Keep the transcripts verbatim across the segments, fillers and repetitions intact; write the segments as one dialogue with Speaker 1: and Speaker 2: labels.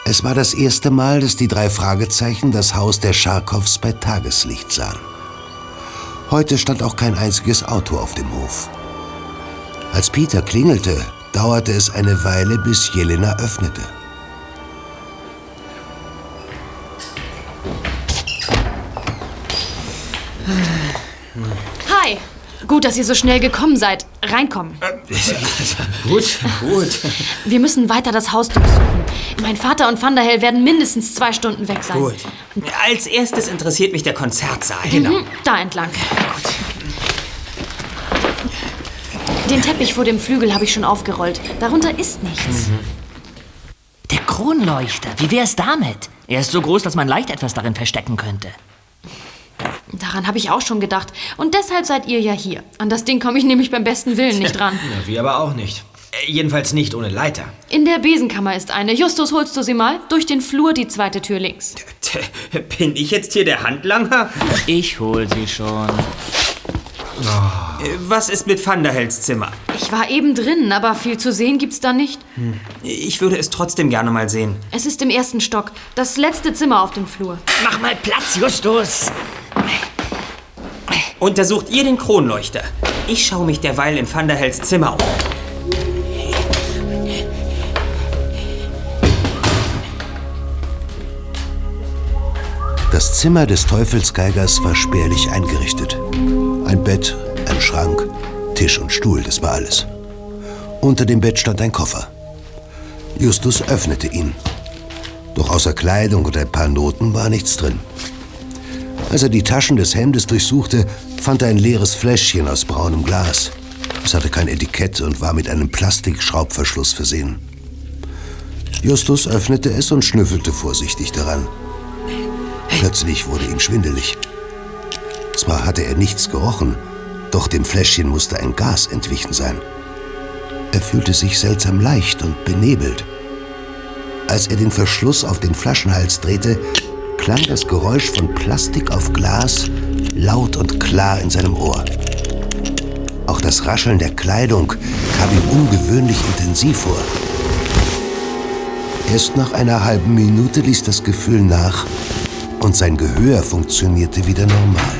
Speaker 1: Es war das erste Mal, dass die drei Fragezeichen das Haus der Scharkows bei Tageslicht sahen. Heute stand auch kein einziges Auto auf dem Hof. Als Peter klingelte, dauerte es eine Weile, bis Jelena öffnete.
Speaker 2: Hi! Gut, dass ihr so schnell gekommen seid. Reinkommen.
Speaker 3: Gut, gut.
Speaker 2: Wir müssen weiter das Haus durchsuchen. Mein Vater und Van der Hel werden mindestens zwei Stunden weg sein.
Speaker 3: Gut. Als erstes interessiert mich der Konzertsaal. Genau.
Speaker 2: Mhm, da entlang. Gut. Den Teppich vor dem Flügel habe ich schon aufgerollt. Darunter ist nichts.
Speaker 4: Mhm. Der Kronleuchter, wie wär's damit? Er ist so groß, dass man leicht etwas darin verstecken könnte.
Speaker 2: Daran habe ich auch schon gedacht. Und deshalb seid ihr ja hier. An das Ding komme ich nämlich beim besten Willen nicht ran.
Speaker 5: Ja, wir aber auch nicht. Äh, jedenfalls nicht ohne Leiter.
Speaker 2: In der Besenkammer ist eine. Justus, holst du sie mal? Durch den Flur, die zweite Tür links.
Speaker 3: Bin ich jetzt hier der Handlanger?
Speaker 4: Ich hol sie schon.
Speaker 3: Oh. Was ist mit Van der Hels Zimmer?
Speaker 2: Ich war eben drin, aber viel zu sehen gibt's da nicht.
Speaker 3: Hm. Ich würde es trotzdem gerne mal sehen.
Speaker 2: Es ist im ersten Stock. Das letzte Zimmer auf dem Flur.
Speaker 4: Mach mal Platz, Justus!
Speaker 3: Untersucht ihr den Kronleuchter. Ich schaue mich derweil in Van der Hels Zimmer um.
Speaker 1: Das Zimmer des Teufelsgeigers war spärlich eingerichtet. Ein Bett, ein Schrank, Tisch und Stuhl, das war alles. Unter dem Bett stand ein Koffer. Justus öffnete ihn. Doch außer Kleidung und ein paar Noten war nichts drin. Als er die Taschen des Hemdes durchsuchte, fand er ein leeres Fläschchen aus braunem Glas. Es hatte kein Etikett und war mit einem Plastikschraubverschluss versehen. Justus öffnete es und schnüffelte vorsichtig daran. Plötzlich wurde ihm schwindelig. Zwar hatte er nichts gerochen, doch dem Fläschchen musste ein Gas entwichen sein. Er fühlte sich seltsam leicht und benebelt. Als er den Verschluss auf den Flaschenhals drehte, klang das Geräusch von Plastik auf Glas laut und klar in seinem Ohr. Auch das Rascheln der Kleidung kam ihm ungewöhnlich intensiv vor. Erst nach einer halben Minute ließ das Gefühl nach und sein Gehör funktionierte wieder normal.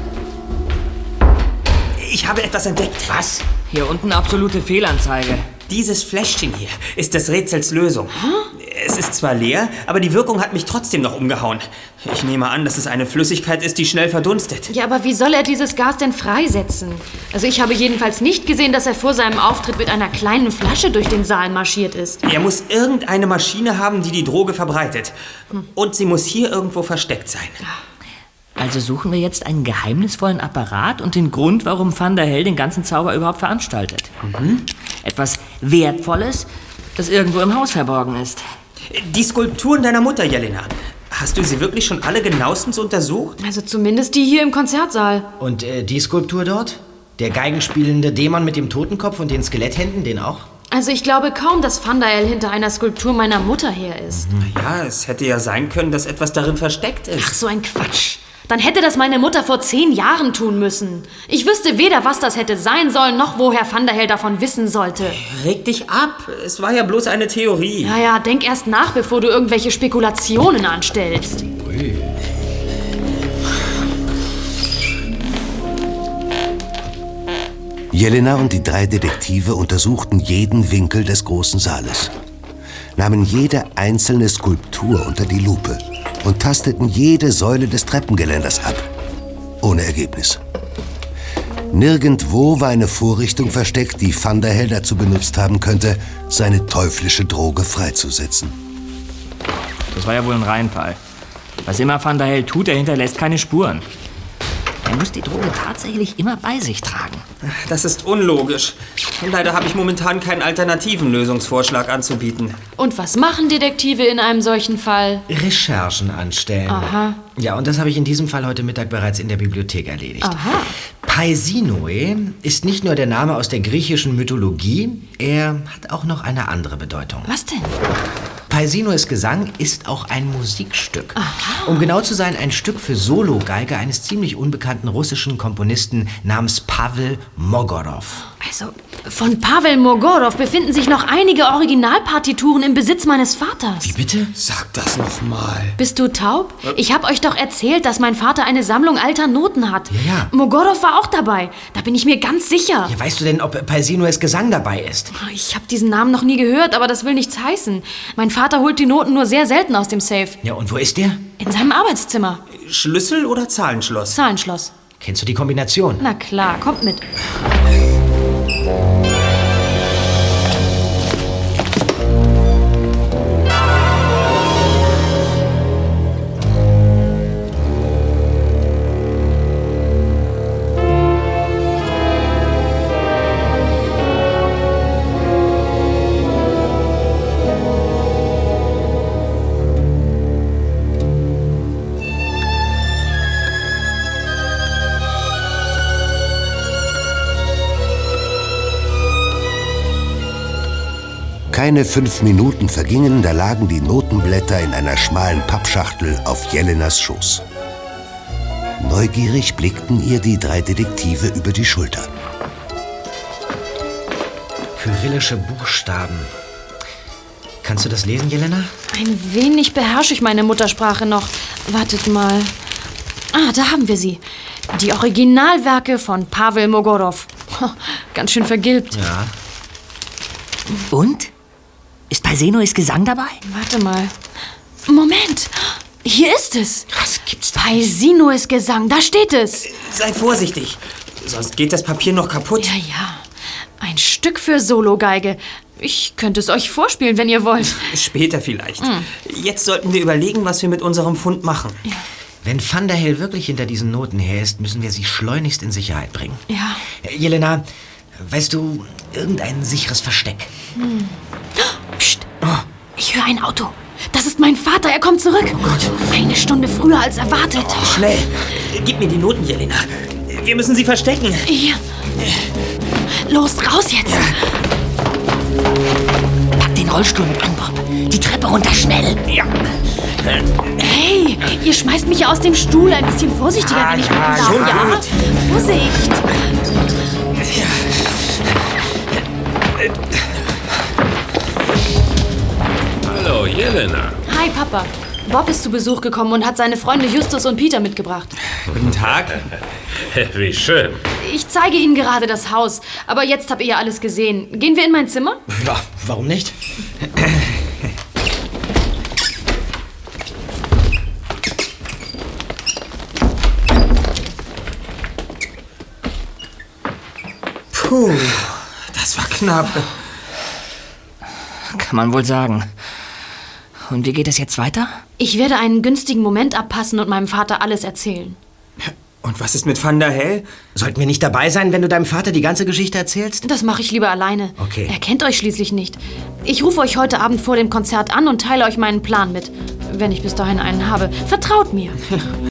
Speaker 3: Ich habe etwas entdeckt.
Speaker 4: Was? Hier unten absolute Fehlanzeige.
Speaker 3: Dieses Fläschchen hier ist des Rätsels Lösung. Huh? Es ist zwar leer, aber die Wirkung hat mich trotzdem noch umgehauen. Ich nehme an, dass es eine Flüssigkeit ist, die schnell verdunstet.
Speaker 2: Ja, aber wie soll er dieses Gas denn freisetzen? Also ich habe jedenfalls nicht gesehen, dass er vor seinem Auftritt mit einer kleinen Flasche durch den Saal marschiert ist.
Speaker 3: Er muss irgendeine Maschine haben, die die Droge verbreitet. Hm. Und sie muss hier irgendwo versteckt sein.
Speaker 4: Also suchen wir jetzt einen geheimnisvollen Apparat und den Grund, warum Van der Hel den ganzen Zauber überhaupt veranstaltet. Mhm. Etwas Wertvolles, das irgendwo im Haus verborgen ist.
Speaker 3: Die Skulpturen deiner Mutter, Jelena. Hast du sie wirklich schon alle genauestens untersucht?
Speaker 2: Also zumindest die hier im Konzertsaal.
Speaker 5: Und äh, die Skulptur dort? Der geigenspielende Dämon mit dem Totenkopf und den Skeletthänden, den auch?
Speaker 2: Also ich glaube kaum, dass Van der Hel hinter einer Skulptur meiner Mutter her ist.
Speaker 3: Mhm. Ja, es hätte ja sein können, dass etwas darin versteckt ist.
Speaker 2: Ach, so ein Quatsch. Dann hätte das meine Mutter vor zehn Jahren tun müssen. Ich wüsste weder, was das hätte sein sollen, noch woher Van der Hel davon wissen sollte.
Speaker 3: Reg dich ab. Es war ja bloß eine Theorie.
Speaker 2: Ja, ja, denk erst nach, bevor du irgendwelche Spekulationen anstellst.
Speaker 5: Ui.
Speaker 1: Jelena und die drei Detektive untersuchten jeden Winkel des großen Saales, nahmen jede einzelne Skulptur unter die Lupe und tasteten jede Säule des Treppengeländers ab. Ohne Ergebnis. Nirgendwo war eine Vorrichtung versteckt, die Van der Hel dazu benutzt haben könnte, seine teuflische Droge freizusetzen.
Speaker 4: Das war ja wohl ein Reinfall. Was immer Van der Hel tut, er hinterlässt keine Spuren. Er muss die Droge tatsächlich immer bei sich tragen.
Speaker 3: Das ist unlogisch. Leider habe ich momentan keinen alternativen Lösungsvorschlag anzubieten.
Speaker 2: Und was machen Detektive in einem solchen Fall?
Speaker 5: Recherchen anstellen.
Speaker 2: Aha.
Speaker 5: Ja, und das habe ich in diesem Fall heute Mittag bereits in der Bibliothek erledigt.
Speaker 2: Aha.
Speaker 5: Paisinoe ist nicht nur der Name aus der griechischen Mythologie, er hat auch noch eine andere Bedeutung.
Speaker 2: Was denn?
Speaker 5: Paisinoes Gesang ist auch ein Musikstück.
Speaker 2: Aha.
Speaker 5: Um genau zu sein, ein Stück für Sologeige eines ziemlich unbekannten russischen Komponisten namens Pawel Mogorow.
Speaker 2: Also, von Pavel Mogorow befinden sich noch einige Originalpartituren im Besitz meines Vaters.
Speaker 5: Wie bitte?
Speaker 3: Sag das noch mal.
Speaker 2: Bist du taub? Ich habe euch doch erzählt, dass mein Vater eine Sammlung alter Noten hat.
Speaker 5: Ja, ja.
Speaker 2: Mogorow war auch dabei. Da bin ich mir ganz sicher.
Speaker 5: Ja, weißt du denn, ob Paisinoes Gesang dabei ist?
Speaker 2: Ich habe diesen Namen noch nie gehört, aber das will nichts heißen. Mein Vater holt die Noten nur sehr selten aus dem Safe.
Speaker 5: Ja, und wo ist der?
Speaker 2: In seinem Arbeitszimmer.
Speaker 3: Schlüssel oder Zahlenschloss?
Speaker 2: Zahlenschloss.
Speaker 5: Kennst du die Kombination?
Speaker 2: Na klar, kommt mit.
Speaker 1: Keine fünf Minuten vergingen, da lagen die Notenblätter in einer schmalen Pappschachtel auf Jelenas Schoß. Neugierig blickten ihr die drei Detektive über die Schulter.
Speaker 5: Kyrillische Buchstaben. Kannst du das lesen, Jelena?
Speaker 2: Ein wenig beherrsche ich meine Muttersprache noch. Wartet mal. Ah, da haben wir sie. Die Originalwerke von Pavel Mogorow. Ganz schön vergilbt.
Speaker 5: Ja.
Speaker 4: Und? Ist Paisinoes Gesang dabei?
Speaker 2: Warte mal. Moment. Hier ist es.
Speaker 5: Was gibt's da?
Speaker 2: Paisinoes Gesang, da steht es.
Speaker 3: Sei vorsichtig, sonst geht das Papier noch kaputt.
Speaker 2: Ja, ja. Ein Stück für Sologeige. Ich könnte es euch vorspielen, wenn ihr wollt.
Speaker 3: Später vielleicht. Jetzt sollten wir überlegen, was wir mit unserem Fund machen.
Speaker 5: Wenn Van der Hel wirklich hinter diesen Noten her ist, müssen wir sie schleunigst in Sicherheit bringen.
Speaker 2: Ja.
Speaker 5: Äh, Jelena, weißt du, irgendein sicheres Versteck?
Speaker 2: Hm. Psst. Ich höre ein Auto. Das ist mein Vater, er kommt zurück. Oh Gott. Eine Stunde früher als erwartet.
Speaker 3: Oh, schnell, gib mir die Noten, Jelena. Wir müssen sie verstecken.
Speaker 2: Hier. Los, raus jetzt. Ja.
Speaker 4: Pack den Rollstuhl mit an, Bob. Die Treppe runter, schnell.
Speaker 3: Ja.
Speaker 2: Hey, ihr schmeißt mich ja aus dem Stuhl. Ein bisschen vorsichtiger,
Speaker 3: ah,
Speaker 2: wenn ich
Speaker 3: ja,
Speaker 2: bitten darf.
Speaker 3: schon
Speaker 2: Ja,
Speaker 3: gut.
Speaker 2: Vorsicht.
Speaker 3: Ja.
Speaker 6: Hallo, Jelena.
Speaker 2: Hi, Papa. Bob ist zu Besuch gekommen und hat seine Freunde Justus und Peter mitgebracht.
Speaker 3: Guten Tag.
Speaker 6: Wie schön.
Speaker 2: Ich zeige Ihnen gerade das Haus, aber jetzt habt ihr ja alles gesehen. Gehen wir in mein Zimmer?
Speaker 5: Ja, warum nicht?
Speaker 3: Puh, das war knapp.
Speaker 4: Kann man wohl sagen. Und wie geht es jetzt weiter?
Speaker 2: Ich werde einen günstigen Moment abpassen und meinem Vater alles erzählen.
Speaker 3: Und was ist mit Van der Hel?
Speaker 5: Sollten wir nicht dabei sein, wenn du deinem Vater die ganze Geschichte erzählst?
Speaker 2: Das mache ich lieber alleine.
Speaker 5: Okay.
Speaker 2: Er kennt euch schließlich nicht. Ich rufe euch heute Abend vor dem Konzert an und teile euch meinen Plan mit. Wenn ich bis dahin einen habe. Vertraut mir.